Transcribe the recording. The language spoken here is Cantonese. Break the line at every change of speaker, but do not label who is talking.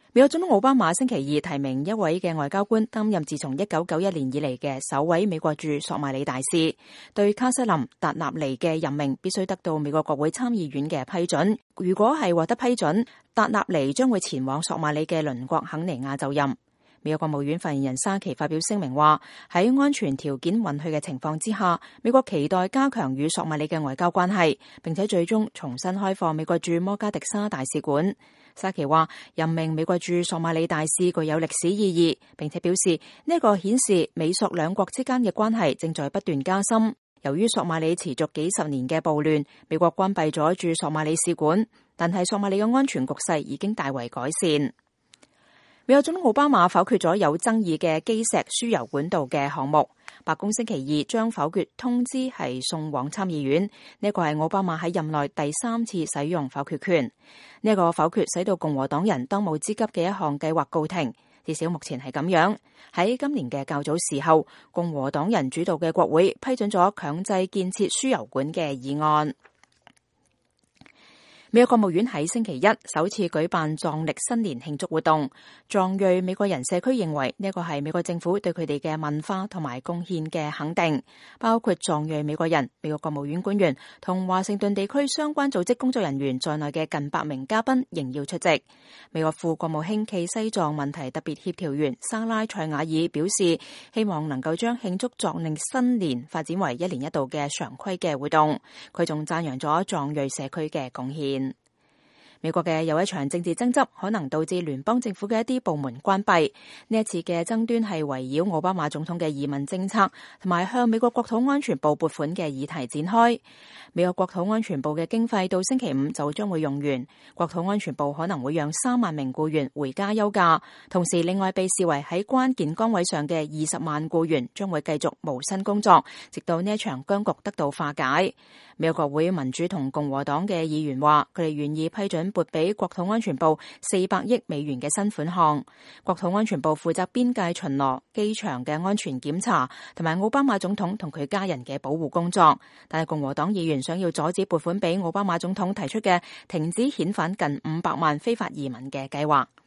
美國總統奧巴馬星期二提名一位嘅外交官擔任自從1991年以嚟嘅首位美國駐索馬里大使。對卡瑟琳·達納尼嘅任命必須得到美國國會參議院嘅批准。如果係獲得批准，達納尼將會前往索馬里嘅鄰國肯尼亞就任。美國國務院發言人沙奇發表聲明話，喺安全條件允許嘅情況之下，美國期待加強與索馬里嘅外交關係，並且最終重新開放美國駐摩加迪沙大使館。沙奇話，任命美國駐索馬里大使具有歷史意義，並且表示呢個顯示美索兩國之間嘅關係正在不斷加深。由於索馬里持續幾十年嘅暴亂，美國關閉咗駐索馬里使館，但係索馬里嘅安全局勢已經大為改善。美國總統奧巴馬否決咗有爭議嘅基石輸油管道嘅項目，白宮星期二將否決通知係送往參議院。呢個係奧巴馬喺任內第3次使用否決權。呢個否決使到共和黨人當務之急嘅一項計劃告停，至少目前係咁樣。喺今年嘅較早時候，共和黨人主導嘅國會批准咗強制建設輸油管嘅議案。美國國務院喺星期一首次舉辦藏曆新年慶祝活動，藏裔美國人社區認為呢個係美國政府對佢哋嘅文化同埋貢獻嘅肯定，包括藏裔美國人、美國國務院官員同華盛頓地區相關組織工作人員在內嘅近100名嘉賓仍要出席。美國副國務卿暨西藏問題特別協調員沙拉塞瓦爾表示，希望能夠將慶祝藏曆新年發展為1年1度嘅常規嘅活動。佢仲讚揚咗藏裔社區嘅貢獻。美國嘅有一場政治爭執，可能導致聯邦政府嘅一啲部門關閉。呢一次嘅爭端係圍繞奧巴馬總統嘅移民政策同埋向美國國土安全部撥款嘅議題展開。美國國土安全部嘅經費到星期5就將會用完，國土安全部可能會讓3萬名僱員回家休假，同時另外被視為喺關鍵崗位上嘅20萬僱員將會繼續無薪工作，直到呢一場僵局得到化解。美國國會民主同共和黨嘅議員話，佢哋願意批准撥俾國土安全部400億美元嘅新款項。國土安全部負責邊界巡邏、機場嘅安全檢查同埋奧巴馬總統同佢家人嘅保護工作。但係共和黨議員想要阻止撥款俾奧巴馬總統提出嘅停止遣返近500萬非法移民嘅計劃。